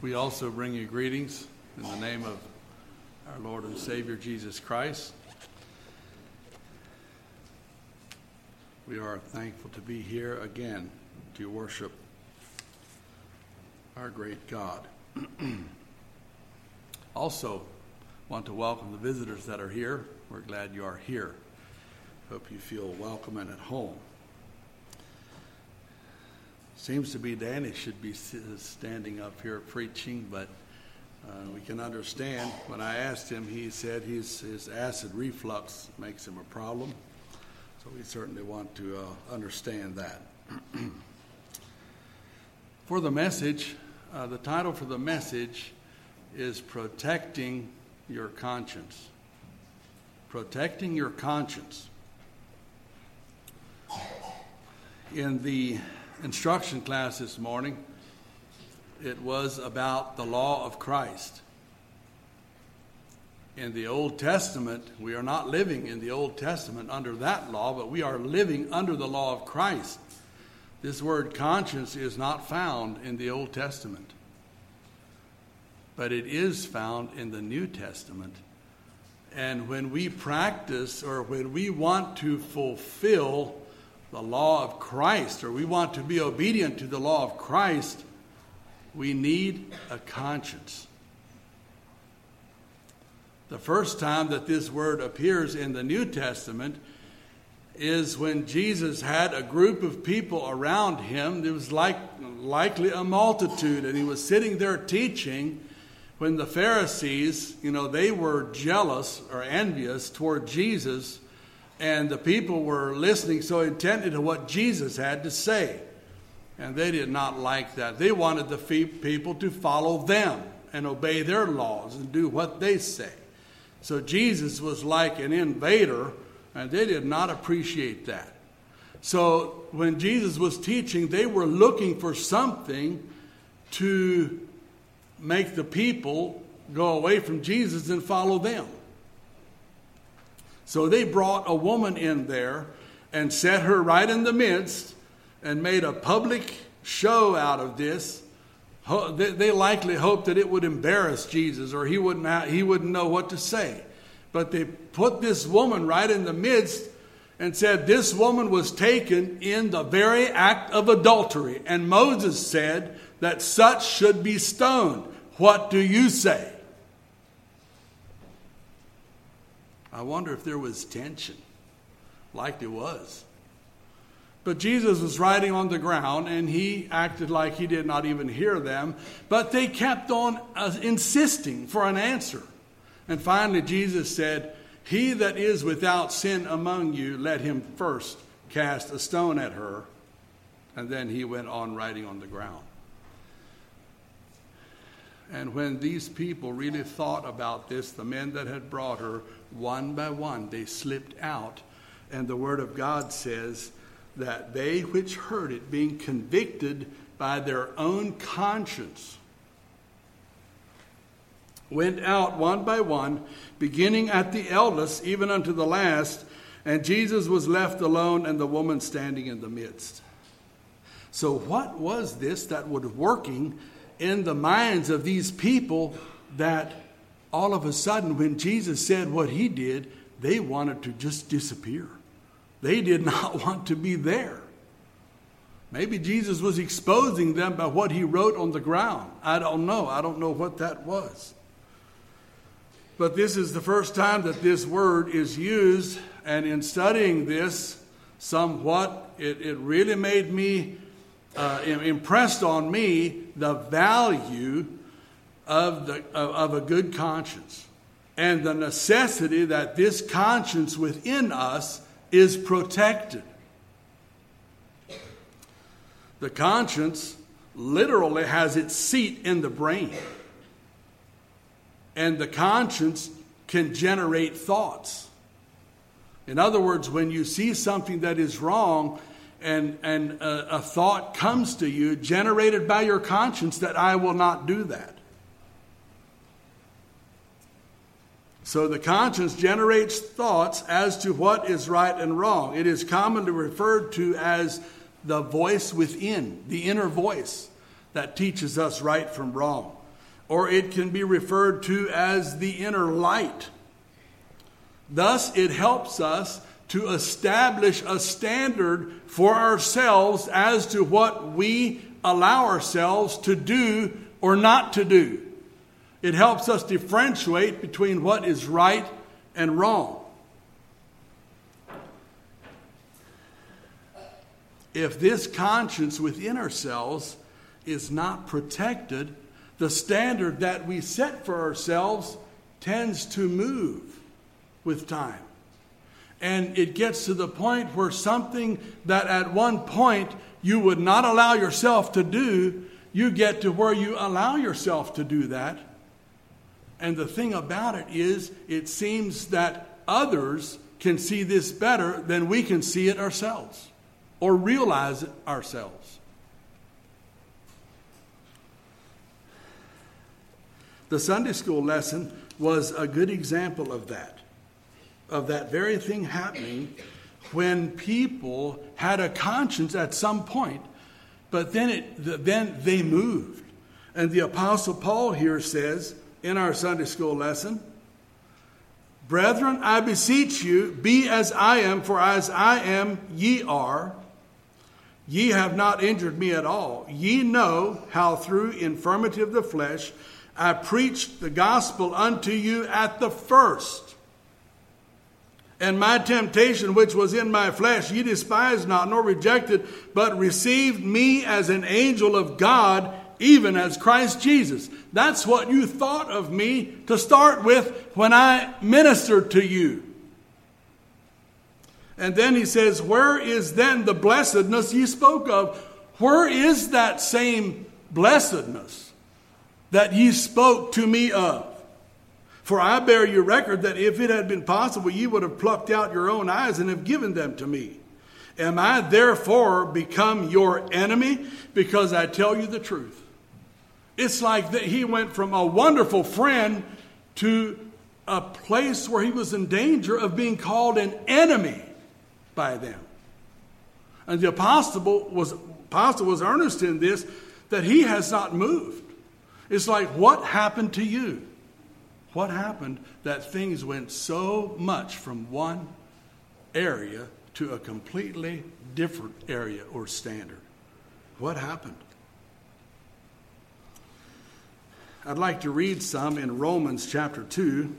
We also bring you greetings in the name of our Lord and Savior Jesus Christ. We are thankful to be here again to worship our great God. Also, want to welcome the visitors that are here. We're glad you are here. Hope you feel welcome and at home. Seems to be Danny should be standing up here preaching, but we can understand. When I asked him, he said his acid reflux makes him a problem. So we certainly want to understand that. For the message, the title for the message is Protecting Your Conscience. Protecting your conscience. In the instruction class this morning, it was about the law of Christ. In the Old Testament, we are not living in the Old Testament under that law, but we are living under the law of Christ. This word conscience is not found in the Old Testament, but it is found in the New Testament. And when we practice, or when we want to fulfill the law of Christ, or we want to be obedient to the law of Christ, we need a conscience. The first time that this word appears in the New Testament is when Jesus had a group of people around him. There was likely a multitude, and he was sitting there teaching when the Pharisees, they were jealous or envious toward Jesus, and the people were listening so intently to what Jesus had to say. And they did not like that. They wanted the people to follow them and obey their laws and do what they say. So Jesus was like an invader, and they did not appreciate that. So when Jesus was teaching, they were looking for something to make the people go away from Jesus and follow them. So they brought a woman in there and set her right in the midst and made a public show out of this. They likely hoped that it would embarrass Jesus, or he wouldn't know what to say. But they put this woman right in the midst and said this woman was taken in the very act of adultery. And Moses said that such should be stoned. What do you say? I wonder if there was tension. Likely was. But Jesus was riding on the ground, and he acted like he did not even hear them. But they kept on insisting for an answer. And finally Jesus said, "He that is without sin among you, let him first cast a stone at her." And then he went on riding on the ground. And when these people really thought about this, the men that had brought her, one by one, they slipped out. And the Word of God says that they which heard it, being convicted by their own conscience, went out one by one, beginning at the eldest, even unto the last, and Jesus was left alone, and the woman standing in the midst. So what was this that was working in the minds of these people, that all of a sudden when Jesus said what he did, they wanted to just disappear? They did not want to be there. Maybe Jesus was exposing them by what he wrote on the ground. I don't know. I don't know what that was. But this is the first time that this word is used, and in studying this somewhat, it really made me impressed on me the value of a good conscience, and the necessity that this conscience within us is protected. The conscience literally has its seat in the brain, and the conscience can generate thoughts. In other words, when you see something that is wrong, and a thought comes to you generated by your conscience that I will not do that. So the conscience generates thoughts as to what is right and wrong. It is commonly referred to as the voice within, the inner voice that teaches us right from wrong. or it can be referred to as the inner light. Thus, it helps us to establish a standard for ourselves as to what we allow ourselves to do or not to do. It helps us differentiate between what is right and wrong. If this conscience within ourselves is not protected, the standard that we set for ourselves tends to move with time. And it gets to the point where something that at one point you would not allow yourself to do, you get to where you allow yourself to do that. And the thing about it is, it seems that others can see this better than we can see it ourselves or realize it ourselves. The Sunday school lesson was a good example of that very thing happening when people had a conscience at some point, but then they moved. And the Apostle Paul here says in our Sunday school lesson, "Brethren, I beseech you, be as I am, for as I am, ye are. Ye have not injured me at all. Ye know how through infirmity of the flesh I preached the gospel unto you at the first. And my temptation which was in my flesh ye despised not, nor rejected, but received me as an angel of God, even as Christ Jesus." That's what you thought of me to start with when I ministered to you. And then he says, "Where is then the blessedness ye spoke of?" Where is that same blessedness that ye spoke to me of? "For I bear you record that if it had been possible, ye would have plucked out your own eyes and have given them to me. Am I therefore become your enemy because I tell you the truth?" It's like that he went from a wonderful friend to a place where he was in danger of being called an enemy by them. And the apostle was earnest in this, that he has not moved. It's like, what happened to you? What happened that things went so much from one area to a completely different area or standard? What happened? I'd like to read some in Romans chapter 2.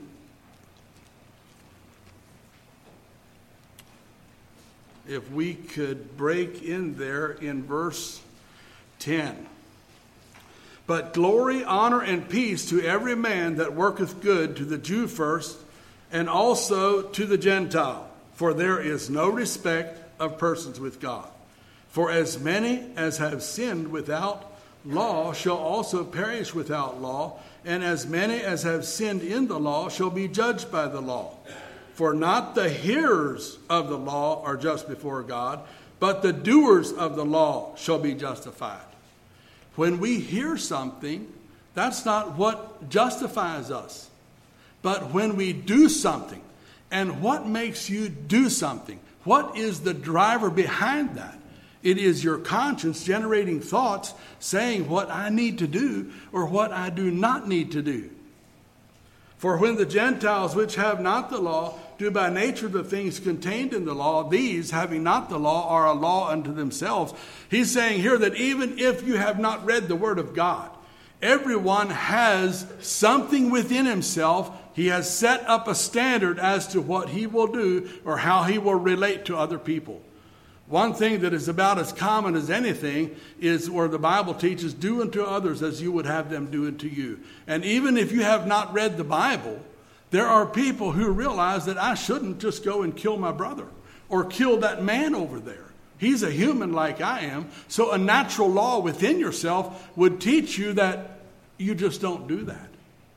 If we could break in there in verse 10. "But glory, honor, and peace to every man that worketh good, to the Jew first, and also to the Gentile. For there is no respect of persons with God. For as many as have sinned without law shall also perish without law, and as many as have sinned in the law shall be judged by the law. For not the hearers of the law are just before God, but the doers of the law shall be justified." When we hear something, that's not what justifies us. But when we do something, and what makes you do something? What is the driver behind that? It is your conscience generating thoughts saying what I need to do or what I do not need to do. "For when the Gentiles which have not the law do by nature the things contained in the law, these, having not the law, are a law unto themselves." He's saying here that even if you have not read the Word of God, everyone has something within himself. He has set up a standard as to what he will do or how he will relate to other people. One thing that is about as common as anything is where the Bible teaches, "Do unto others as you would have them do unto you." And even if you have not read the Bible, there are people who realize that I shouldn't just go and kill my brother or kill that man over there. He's a human like I am. So a natural law within yourself would teach you that you just don't do that.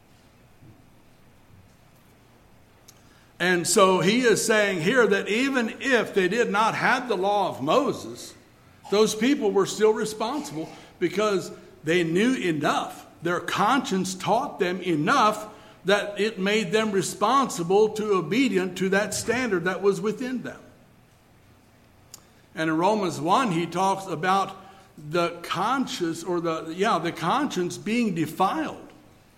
And so he is saying here that even if they did not have the law of Moses, those people were still responsible because they knew enough. Their conscience taught them enough that it made them responsible to obedient to that standard that was within them. And in Romans 1, he talks about the conscience or the conscience being defiled.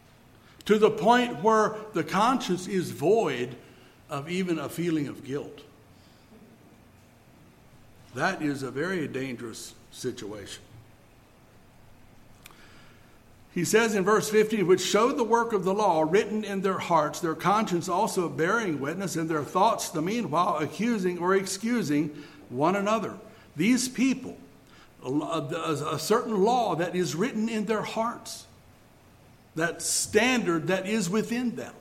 to the point where the conscience is void of even a feeling of guilt. That is a very dangerous situation. He says in verse 15, which showed the work of the law written in their hearts, their conscience also bearing witness, and their thoughts the meanwhile accusing or excusing one another. These people, a certain law that is written in their hearts, that standard that is within them.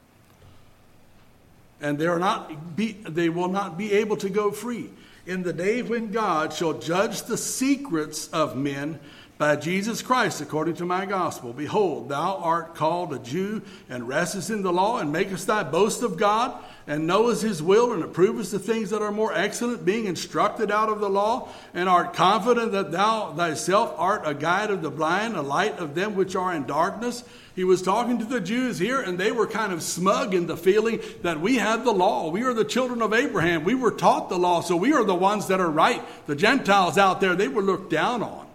And they will not be able to go free. In the day when God shall judge the secrets of men by Jesus Christ, according to my gospel. Behold, thou art called a Jew, and restest in the law, and makest thy boast of God, and knowest his will, and approvest the things that are more excellent, being instructed out of the law, and art confident that thou thyself art a guide of the blind, a light of them which are in darkness. He was talking to the Jews here, and they were kind of smug in the feeling that we have the law. We are the children of Abraham. We were taught the law, so we are the ones that are right. The Gentiles out there, they were looked down on.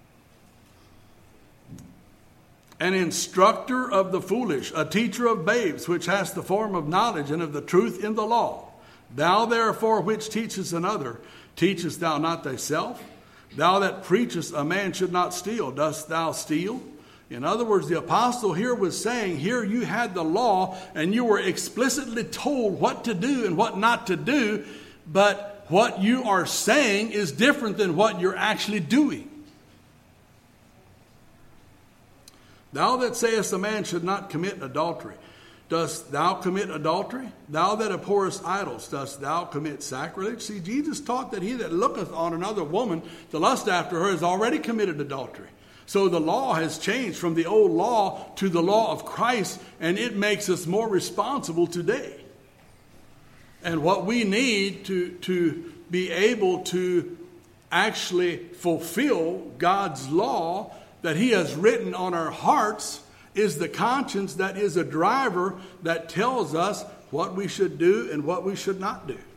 An instructor of the foolish, a teacher of babes, which has the form of knowledge and of the truth in the law. Thou therefore which teachest another, teachest thou not thyself? Thou that preachest a man should not steal, dost thou steal? In other words, the apostle here was saying, here you had the law and you were explicitly told what to do and what not to do, but what you are saying is different than what you're actually doing. Thou that sayest a man should not commit adultery, dost thou commit adultery? Thou that abhorrest idols, dost thou commit sacrilege? See, Jesus taught that he that looketh on another woman to lust after her has already committed adultery. So the law has changed from the old law to the law of Christ, and it makes us more responsible today. And what we need to be able to actually fulfill God's law that he has written on our hearts is the conscience that is a driver that tells us what we should do and what we should not do.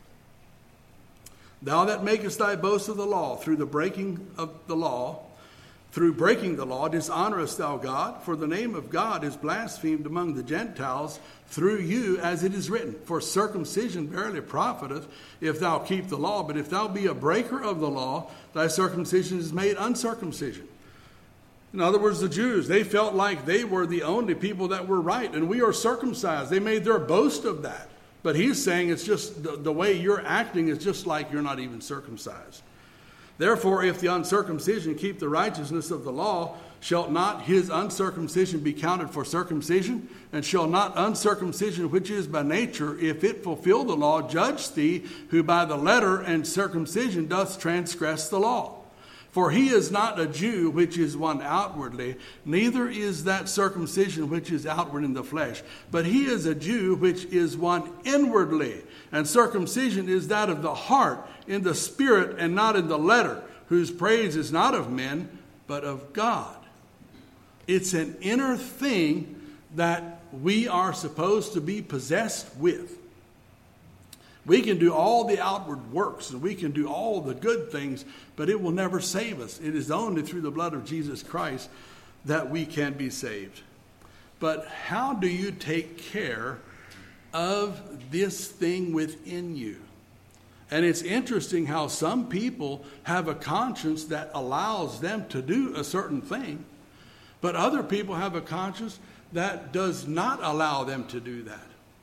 Thou that makest thy boast of the law, through breaking the law, dishonorest thou God, for the name of God is blasphemed among the Gentiles through you, as it is written, for circumcision verily profiteth, if thou keep the law, but if thou be a breaker of the law, thy circumcision is made uncircumcision. In other words, the Jews, they felt like they were the only people that were right, and we are circumcised. They made their boast of that. But he's saying it's just the way you're acting is just like you're not even circumcised. Therefore, if the uncircumcision keep the righteousness of the law, shall not his uncircumcision be counted for circumcision? And shall not uncircumcision, which is by nature, if it fulfill the law, judge thee, who by the letter and circumcision doth transgress the law? For he is not a Jew which is one outwardly, neither is that circumcision which is outward in the flesh. But he is a Jew which is one inwardly. And circumcision is that of the heart, in the spirit, and not in the letter, whose praise is not of men, but of God. It's an inner thing that we are supposed to be possessed with. We can do all the outward works and we can do all the good things, but it will never save us. It is only through the blood of Jesus Christ that we can be saved. But how do you take care of this thing within you? And it's interesting how some people have a conscience that allows them to do a certain thing, but other people have a conscience that does not allow them to do that.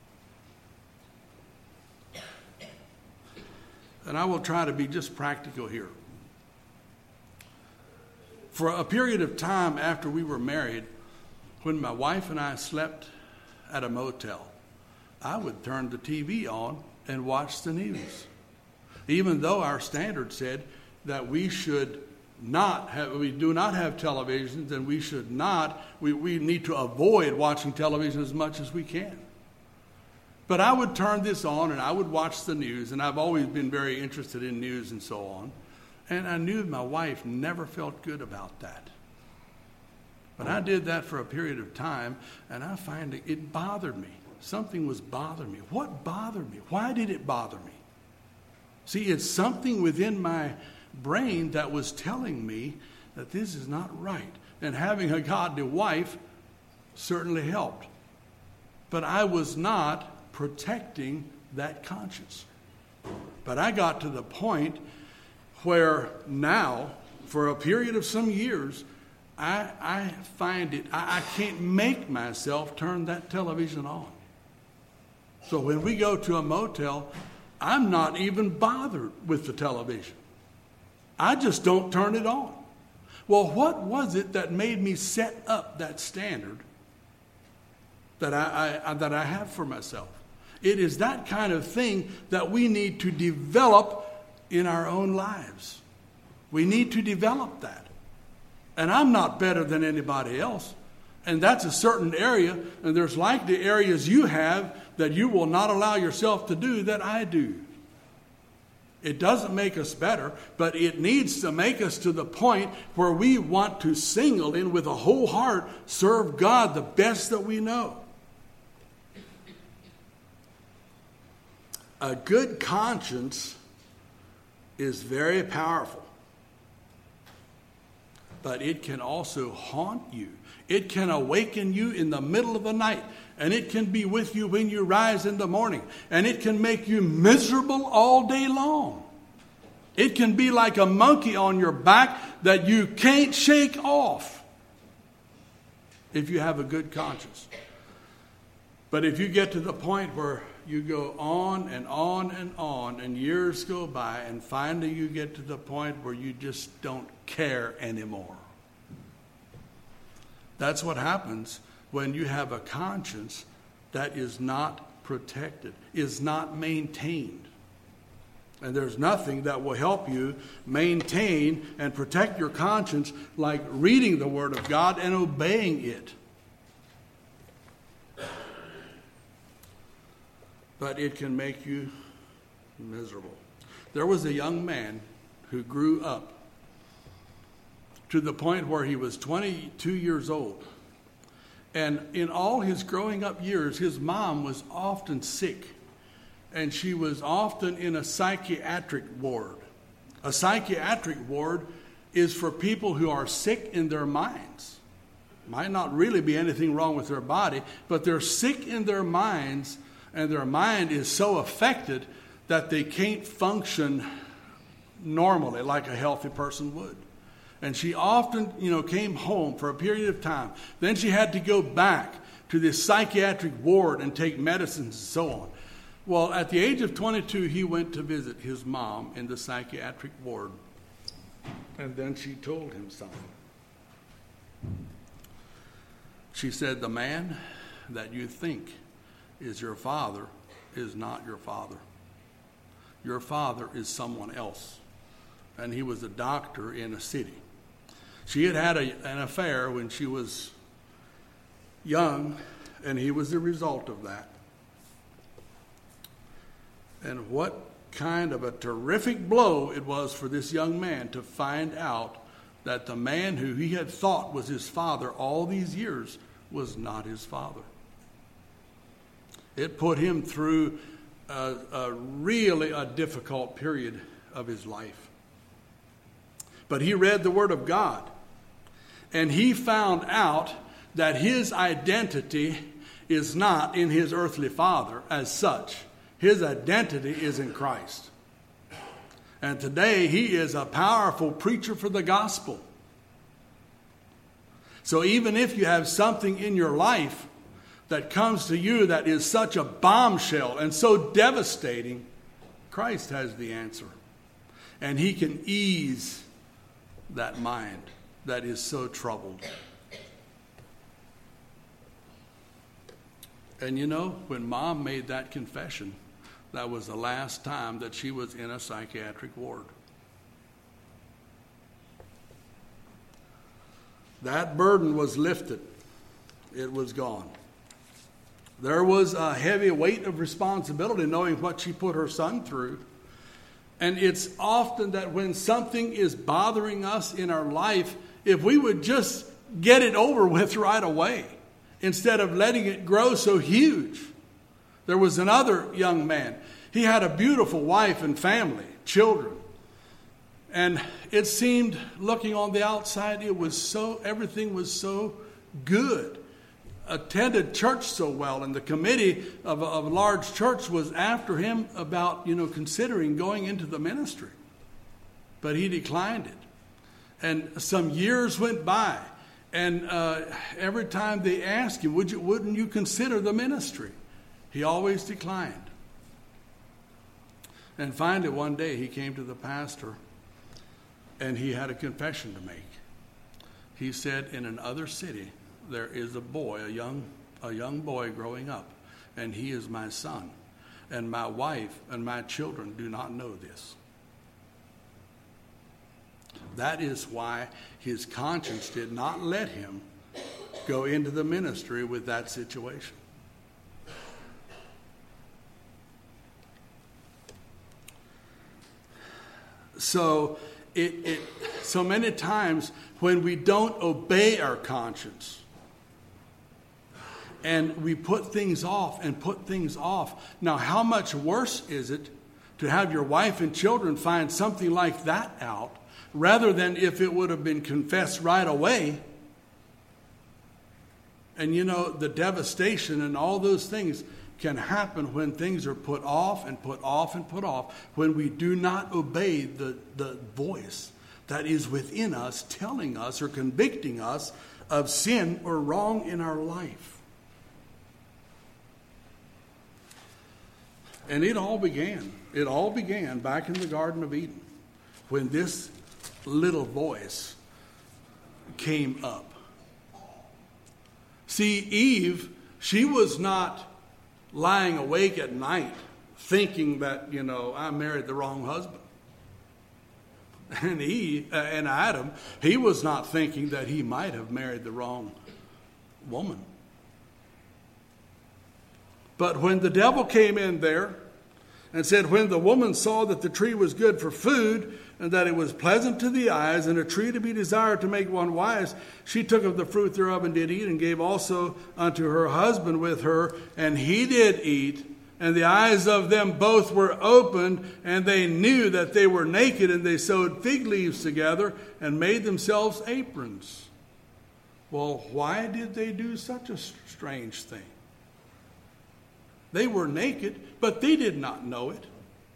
And I will try to be just practical here. For a period of time after we were married, when my wife and I slept at a motel, I would turn the TV on and watch the news. Even though our standard said that we do not have televisions, and we need to avoid watching television as much as we can. But I would turn this on and I would watch the news, and I've always been very interested in news and so on. And I knew my wife never felt good about that. But I did that for a period of time, and I find it bothered me. Something was bothering me. What bothered me? Why did it bother me? See, it's something within my brain that was telling me that this is not right. And having a godly wife certainly helped. But I was not protecting that conscience. But I got to the point where now, for a period of some years, I find it, I can't make myself turn that television on. So when we go to a motel, I'm not even bothered with the television. I just don't turn it on. Well, what was it that made me set up that standard that I have for myself? It is that kind of thing that we need to develop in our own lives. We need to develop that. And I'm not better than anybody else. And that's a certain area, and there's likely areas you have that you will not allow yourself to do that I do. It doesn't make us better, but it needs to make us to the point where we want to single in with a whole heart, serve God the best that we know. A good conscience is very powerful, but it can also haunt you. It can awaken you in the middle of the night, and it can be with you when you rise in the morning, and it can make you miserable all day long. It can be like a monkey on your back that you can't shake off if you have a good conscience. But if you get to the point where you go on and on and on, and years go by, and finally you get to the point where you just don't care anymore. That's what happens when you have a conscience that is not protected, is not maintained. And there's nothing that will help you maintain and protect your conscience like reading the Word of God and obeying it. But it can make you miserable. There was a young man who grew up to the point where he was 22 years old. And in all his growing up years, his mom was often sick. And she was often in a psychiatric ward. A psychiatric ward is for people who are sick in their minds. Might not really be anything wrong with their body, but they're sick in their minds, and their mind is so affected that they can't function normally like a healthy person would. And she often, came home for a period of time. Then she had to go back to this psychiatric ward and take medicines and so on. Well, at the age of 22, he went to visit his mom in the psychiatric ward. And then she told him something. She said, "The man that you think is your father is not your father. Your father is someone else." And he was a doctor in a city. She had had an affair when she was young, and he was the result of that. And what kind of a terrific blow it was for this young man to find out that the man who he had thought was his father all these years was not his father. It put him through really a difficult period of his life. But he read the Word of God, and he found out that his identity is not in his earthly father as such. His identity is in Christ. And today he is a powerful preacher for the gospel. So even if you have something in your life that comes to you that is such a bombshell and so devastating, Christ has the answer. And he can ease that mind that is so troubled. And when Mom made that confession, that was the last time that she was in a psychiatric ward. That burden was lifted. It was gone. There was a heavy weight of responsibility knowing what she put her son through. And it's often that when something is bothering us in our life, if we would just get it over with right away, instead of letting it grow so huge. There was another young man. He had a beautiful wife and family, children. And it seemed, looking on the outside, everything was so good. attended church so well, and the committee of a large church was after him about, considering going into the ministry. But he declined it. And some years went by, and every time they asked him, wouldn't you consider the ministry? He always declined. And finally, one day, he came to the pastor, and he had a confession to make. He said, in another city, there is a boy, a young boy growing up, and he is my son. And my wife and my children do not know this. That is why his conscience did not let him go into the ministry with that situation. So so many times when we don't obey our conscience and we put things off and put things off. Now, how much worse is it to have your wife and children find something like that out rather than if it would have been confessed right away? And the devastation and all those things can happen when things are put off and put off and put off, when we do not obey the voice that is within us telling us or convicting us of sin or wrong in our life. And it all began back in the Garden of Eden when this little voice came up. See, Eve, she was not lying awake at night thinking that, I married the wrong husband. And Adam, he was not thinking that he might have married the wrong woman. But when the devil came in there and said, when the woman saw that the tree was good for food and that it was pleasant to the eyes and a tree to be desired to make one wise, she took of the fruit thereof and did eat, and gave also unto her husband with her, and he did eat. And the eyes of them both were opened, and they knew that they were naked, and they sewed fig leaves together and made themselves aprons. Well, why did they do such a strange thing? They were naked, but they did not know it.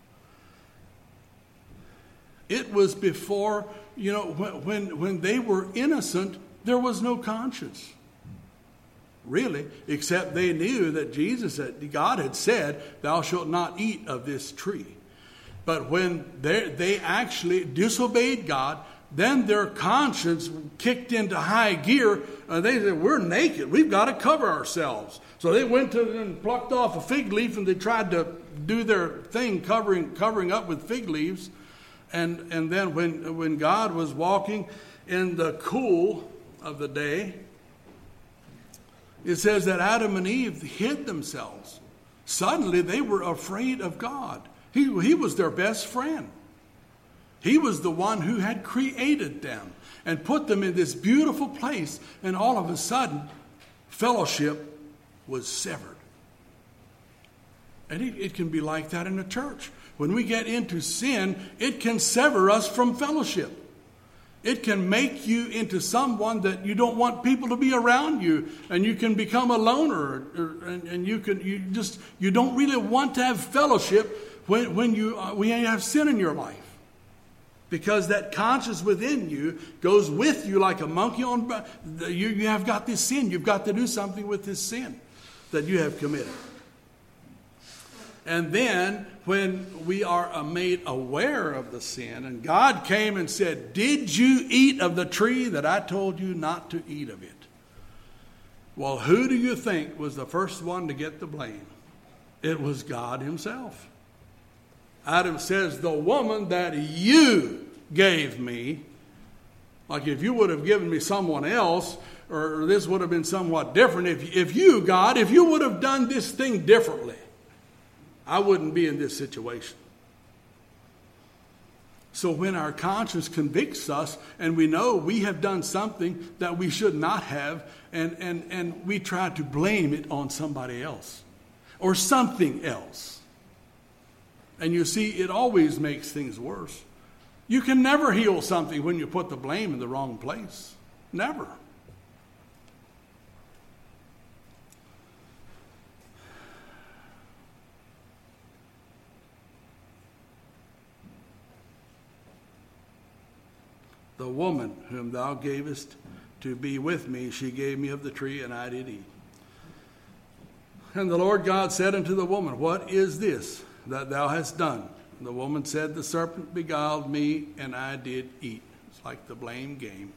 It was before, when they were innocent, there was no conscience. Really, except they knew that God had said, thou shalt not eat of this tree. But when they actually disobeyed God, then their conscience kicked into high gear. They said, we're naked. We've got to cover ourselves. So they went and plucked off a fig leaf, and they tried to do their thing covering up with fig leaves. And then when God was walking in the cool of the day, it says that Adam and Eve hid themselves. Suddenly they were afraid of God. He was their best friend. He was the one who had created them and put them in this beautiful place. And all of a sudden, fellowship was severed. And it can be like that in a church. When we get into sin, it can sever us from fellowship. It can make you into someone that you don't want people to be around you, and you can become a loner, and you don't really want to have fellowship when you have sin in your life, because that conscience within you goes with you like a monkey on. You have got this sin. You've got to do something with this sin that you have committed. And then when we are made aware of the sin, and God came and said, did you eat of the tree that I told you not to eat of it? Well, who do you think was the first one to get the blame? It was God himself. Adam says, the woman that you gave me, like if you would have given me someone else, or this would have been somewhat different, if you, God, if you would have done this thing differently, I wouldn't be in this situation. So when our conscience convicts us and we know we have done something that we should not have, and we try to blame it on somebody else or something else. And you see, it always makes things worse. You can never heal something when you put the blame in the wrong place. Never. The woman whom thou gavest to be with me, she gave me of the tree, and I did eat. And the Lord God said unto the woman, What is this that thou hast done? And the woman said, The serpent beguiled me, and I did eat. It's like the blame game.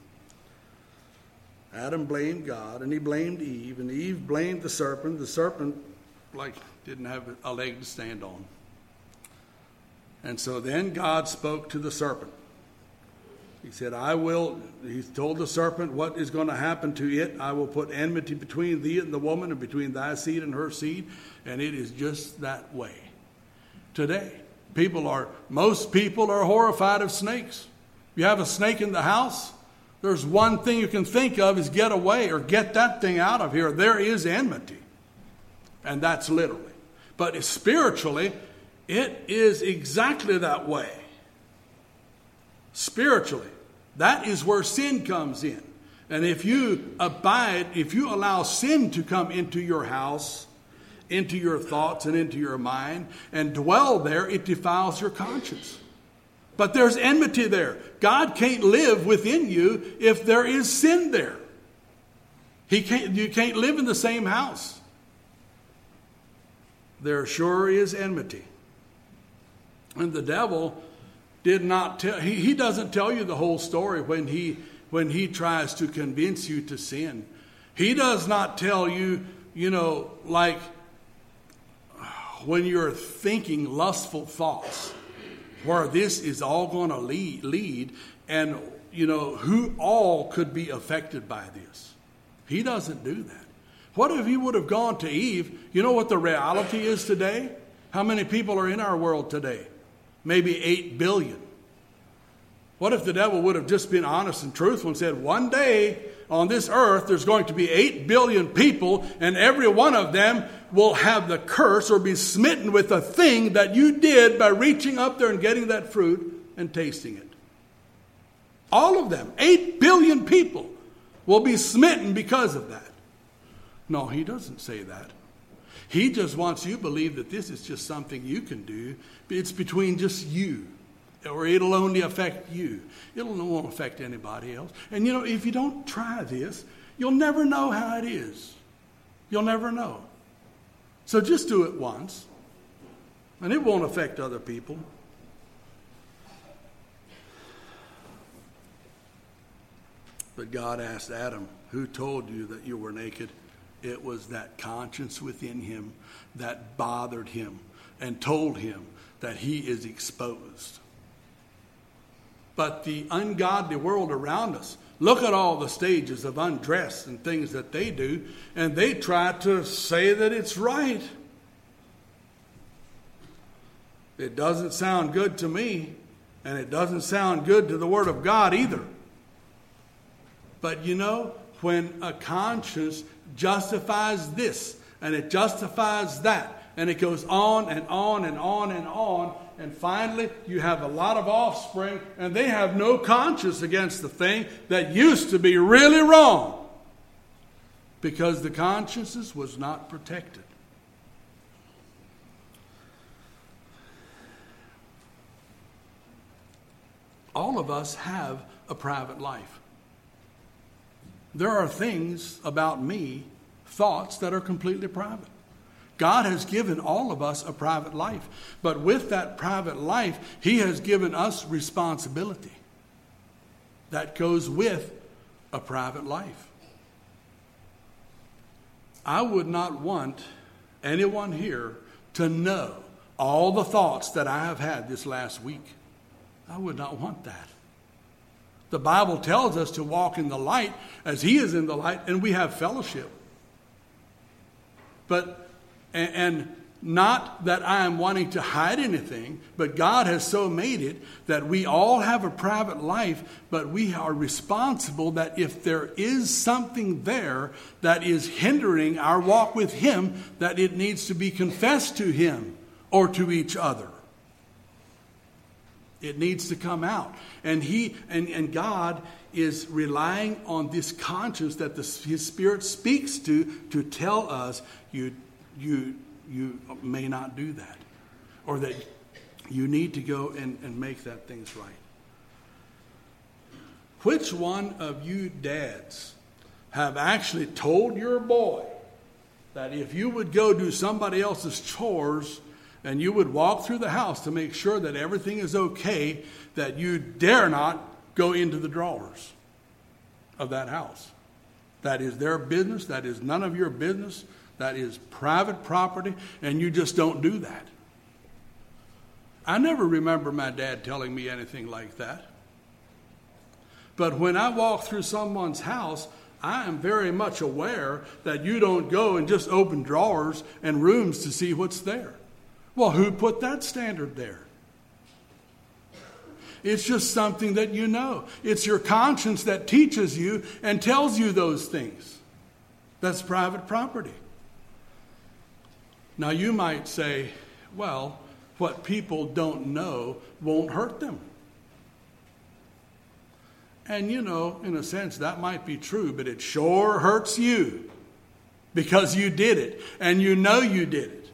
Adam blamed God, and he blamed Eve, and Eve blamed the serpent. The serpent, didn't have a leg to stand on. And so then God spoke to the serpent. He said, he told the serpent what is going to happen to it. I will put enmity between thee and the woman, and between thy seed and her seed. And it is just that way. Today, most people are horrified of snakes. You have a snake in the house, there's one thing you can think of is get away or get that thing out of here. There is enmity. And that's literally. But spiritually, it is exactly that way. Spiritually, that is where sin comes in. And if you allow sin to come into your house, into your thoughts and into your mind, and dwell there, it defiles your conscience. But there's enmity there. God can't live within you if there is sin there. You can't live in the same house. There sure is enmity. And the devil did not tell, he doesn't tell you the whole story when he tries to convince you to sin. He does not tell you, like when you're thinking lustful thoughts, where this is all going to lead, and who all could be affected by this. He doesn't do that. What if he would have gone to Eve? You know what the reality is today? How many people are in our world today? Maybe 8 billion. What if the devil would have just been honest and truthful and said, one day on this earth there's going to be 8 billion people, and every one of them will have the curse or be smitten with the thing that you did by reaching up there and getting that fruit and tasting it. All of them, 8 billion people, will be smitten because of that. No, he doesn't say that. He just wants you to believe that this is just something you can do. It's between just you. Or it'll only affect you. It won't affect anybody else. And if you don't try this, you'll never know how it is. You'll never know. So just do it once. And it won't affect other people. But God asked Adam, who told you that you were naked? It was that conscience within him that bothered him and told him that he is exposed. But the ungodly world around us, look at all the stages of undress and things that they do, and they try to say that it's right. It doesn't sound good to me, and it doesn't sound good to the Word of God either. But when a conscience justifies this, and it justifies that, and it goes on and on and on and on, and finally you have a lot of offspring, and they have no conscience against the thing that used to be really wrong, because the conscience was not protected. All of us have a private life. There are things about me, thoughts that are completely private. God has given all of us a private life. But with that private life, He has given us responsibility that goes with a private life. I would not want anyone here to know all the thoughts that I have had this last week. I would not want that. The Bible tells us to walk in the light as He is in the light, and we have fellowship. And not that I am wanting to hide anything, but God has so made it that we all have a private life, but we are responsible that if there is something there that is hindering our walk with Him, that it needs to be confessed to Him or to each other. It needs to come out. And God is relying on this conscience that His Spirit speaks to tell us you may not do that, or that you need to go and make that things right. Which one of you dads have actually told your boy that if you would go do somebody else's chores and you would walk through the house to make sure that everything is okay, that you dare not go into the drawers of that house? That is their business. That is none of your business. That is private property, and you just don't do that. I never remember my dad telling me anything like that. But when I walk through someone's house, I am very much aware that you don't go and just open drawers and rooms to see what's there. Well, who put that standard there? It's just something that you know. It's your conscience that teaches you and tells you those things. That's private property. Now you might say, well, what people don't know won't hurt them. And you know, in a sense, that might be true, but it sure hurts you because you did it and you know you did it.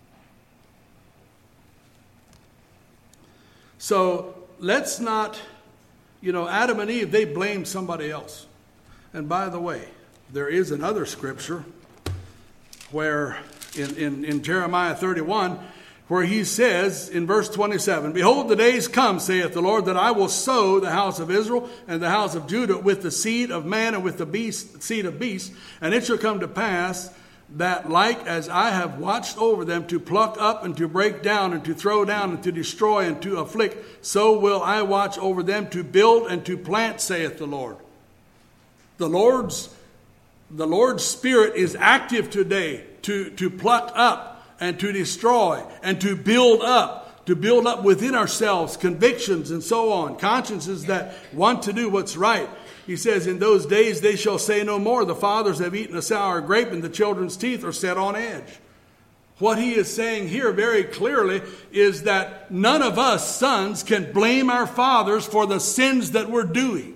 So let's not, Adam and Eve, they blamed somebody else. And by the way, there is another scripture where in Jeremiah 31, where he says in verse 27, "Behold, the days come, saith the Lord, that I will sow the house of Israel and the house of Judah with the seed of man and with the seed of beast. And it shall come to pass that like as I have watched over them to pluck up and to break down and to throw down and to destroy and to afflict, so will I watch over them to build and to plant, saith the Lord." The Lord's Spirit is active today to pluck up and to destroy and to build up within ourselves convictions and so on, consciences that want to do what's right. He says, "In those days they shall say no more, the fathers have eaten a sour grape and the children's teeth are set on edge." What he is saying here very clearly is that none of us sons can blame our fathers for the sins that we're doing.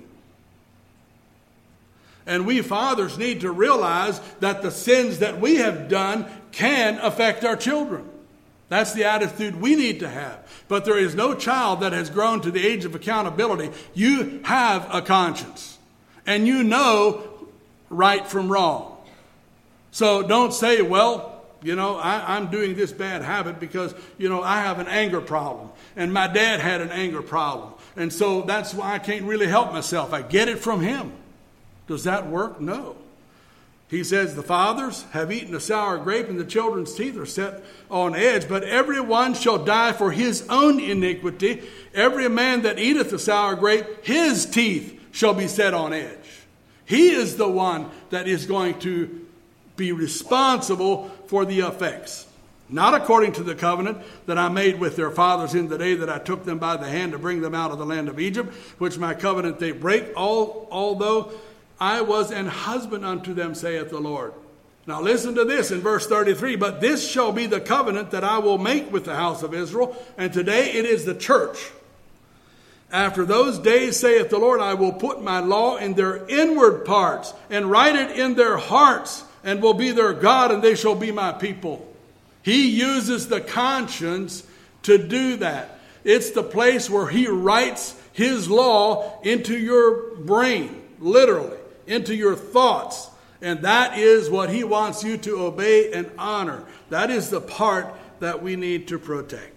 And we fathers need to realize that the sins that we have done can affect our children. That's the attitude we need to have. But there is no child that has grown to the age of accountability. You have a conscience. And you know right from wrong. So don't say, well, I'm doing this bad habit because, I have an anger problem. And my dad had an anger problem. And so that's why I can't really help myself. I get it from him. Does that work? No. He says, "The fathers have eaten a sour grape and the children's teeth are set on edge. But every one shall die for his own iniquity. Every man that eateth the sour grape, his teeth shall be set on edge." He is the one that is going to be responsible for the effects. "Not according to the covenant that I made with their fathers in the day that I took them by the hand to bring them out of the land of Egypt, which my covenant they break, although I was an husband unto them, saith the Lord." Now listen to this in verse 33. "But this shall be the covenant that I will make with the house of Israel." And today it is the church. "After those days, saith the Lord, I will put my law in their inward parts and write it in their hearts, and will be their God, and they shall be my people." He uses the conscience to do that. It's the place where he writes his law into your brain, literally, into your thoughts. And that is what he wants you to obey and honor. That is the part that we need to protect.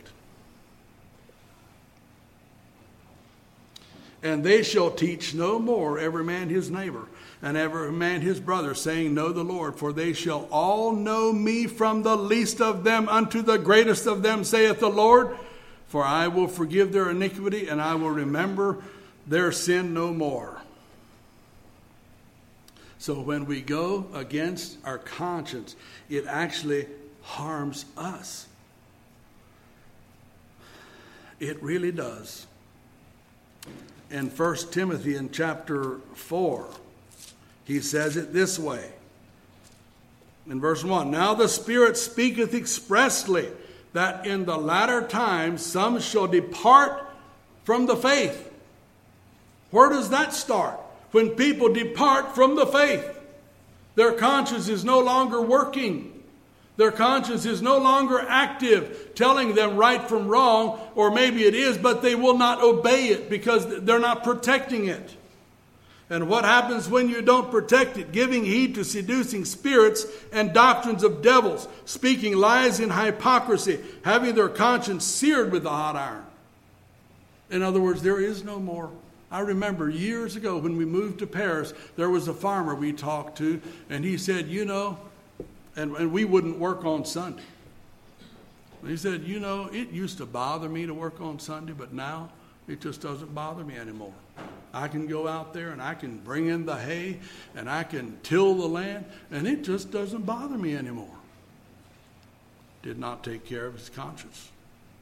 "And they shall teach no more every man his neighbor, and every man his brother, saying, Know the Lord. For they shall all know me, from the least of them unto the greatest of them, saith the Lord. For I will forgive their iniquity, and I will remember their sin no more." So when we go against our conscience, it actually harms us. It really does. In 1 Timothy in chapter 4, he says it this way. In verse 1, "Now the Spirit speaketh expressly, that in the latter times some shall depart from the faith." Where does that start? When people depart from the faith. Their conscience is no longer working. Their conscience is no longer active, telling them right from wrong, or maybe it is, but they will not obey it because they're not protecting it. And what happens when you don't protect it? Giving heed to seducing spirits and doctrines of devils, speaking lies in hypocrisy, having their conscience seared with a hot iron. In other words, there is no more. I remember years ago when we moved to Paris, there was a farmer we talked to, and he said, and we wouldn't work on Sunday. He said, it used to bother me to work on Sunday, but now it just doesn't bother me anymore. I can go out there and I can bring in the hay and I can till the land, and it just doesn't bother me anymore. Did not take care of his conscience.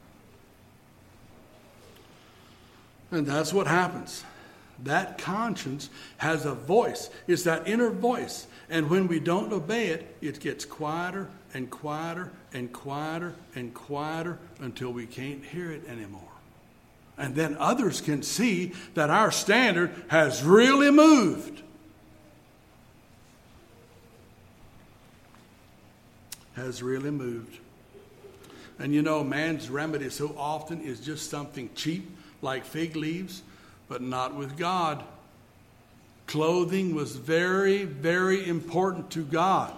And that's what happens. That conscience has a voice. It's that inner voice. And when we don't obey it, it gets quieter and quieter and quieter and quieter until we can't hear it anymore. And then others can see that our standard has really moved. Has really moved. And man's remedy so often is just something cheap, like fig leaves, but not with God. Clothing was very, very important to God.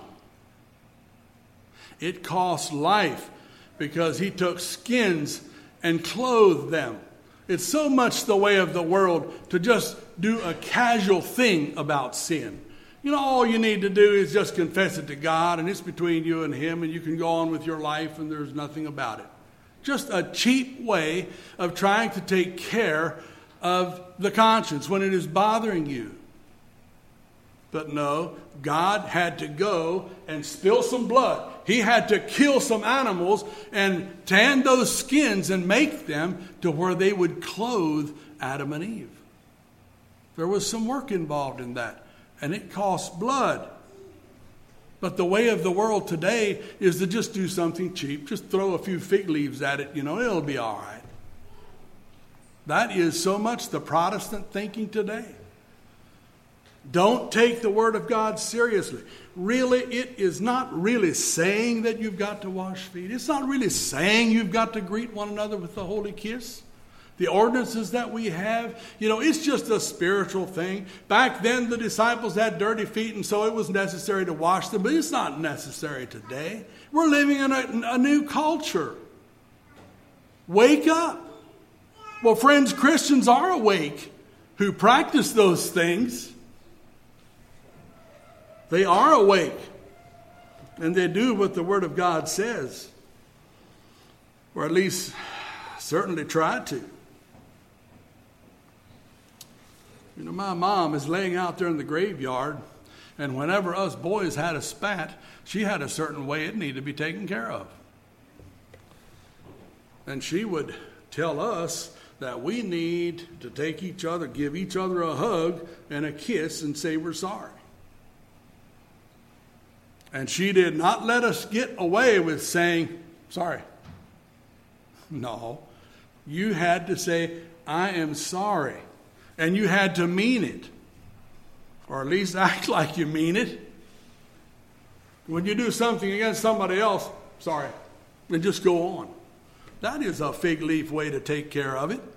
It cost life because he took skins and clothed them. It's so much the way of the world to just do a casual thing about sin. All you need to do is just confess it to God, and it's between you and him, and you can go on with your life, and there's nothing about it. Just a cheap way of trying to take care of the conscience when it is bothering you. But no, God had to go and spill some blood. He had to kill some animals and tan those skins and make them to where they would clothe Adam and Eve. There was some work involved in that, and it cost blood. But the way of the world today is to just do something cheap. Just throw a few fig leaves at it, it'll be all right. That is so much the Protestant thinking today. Don't take the Word of God seriously. Really, it is not really saying that you've got to wash feet. It's not really saying you've got to greet one another with the holy kiss. The ordinances that we have, it's just a spiritual thing. Back then, the disciples had dirty feet, and so it was necessary to wash them. But it's not necessary today. We're living in a new culture. Wake up. Well, friends, Christians are awake who practice those things. They are awake, and they do what the Word of God says, or at least certainly try to. My mom is laying out there in the graveyard, and whenever us boys had a spat, she had a certain way it needed to be taken care of. And she would tell us that we need to take each other, give each other a hug and a kiss and say we're sorry. And she did not let us get away with saying, sorry. No, you had to say, I am sorry. And you had to mean it. Or at least act like you mean it. When you do something against somebody else, sorry, and just go on. That is a fig leaf way to take care of it.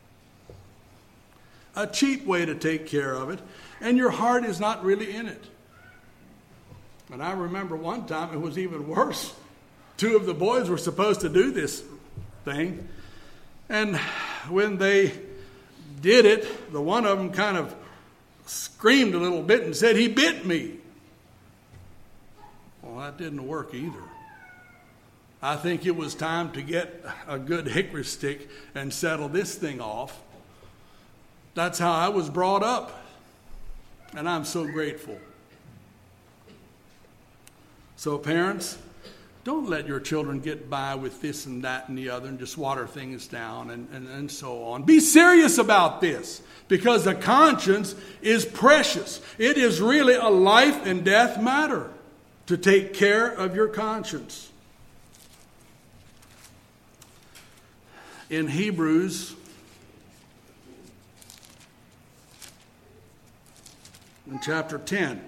A cheap way to take care of it. And your heart is not really in it. And I remember one time it was even worse. Two of the boys were supposed to do this thing. And when they did it, the one of them kind of screamed a little bit and said, he bit me. Well, that didn't work either. I think it was time to get a good hickory stick and settle this thing off. That's how I was brought up. And I'm so grateful. So parents, don't let your children get by with this and that and the other and just water things down and so on. Be serious about this, because the conscience is precious. It is really a life and death matter to take care of your conscience. In Hebrews, in chapter 10,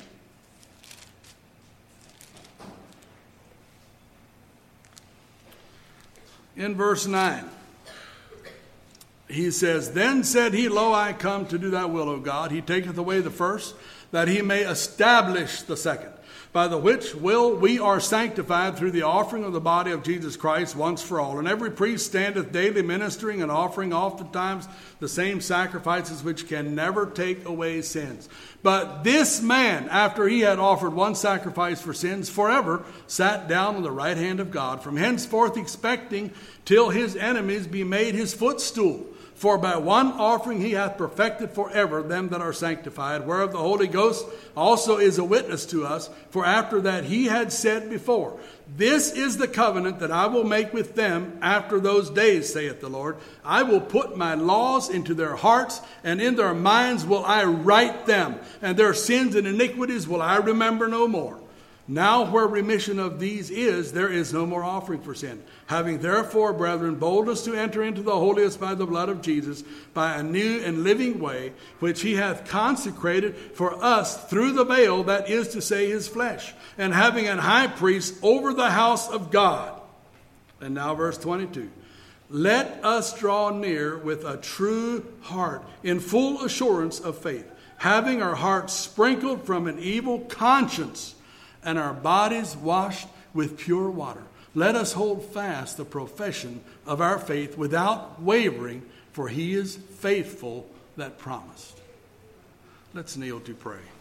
in verse 9, he says, Then said he, Lo, I come to do thy will, O God. He taketh away the first, that he may establish the second. By the which will we are sanctified through the offering of the body of Jesus Christ once for all. And every priest standeth daily ministering and offering oftentimes the same sacrifices which can never take away sins. But this man, after he had offered one sacrifice for sins forever, sat down on the right hand of God, from henceforth expecting till his enemies be made his footstool. For by one offering he hath perfected forever them that are sanctified, whereof the Holy Ghost also is a witness to us. For after that he had said before, This is the covenant that I will make with them after those days, saith the Lord. I will put my laws into their hearts, and in their minds will I write them, and their sins and iniquities will I remember no more. Now where remission of these is, there is no more offering for sin. Having therefore, brethren, boldness to enter into the holiest by the blood of Jesus, by a new and living way, which he hath consecrated for us through the veil, that is to say, his flesh, and having an high priest over the house of God. And now verse 22. Let us draw near with a true heart, in full assurance of faith, having our hearts sprinkled from an evil conscience, and our bodies washed with pure water. Let us hold fast the profession of our faith without wavering, for he is faithful that promised. Let's kneel to pray.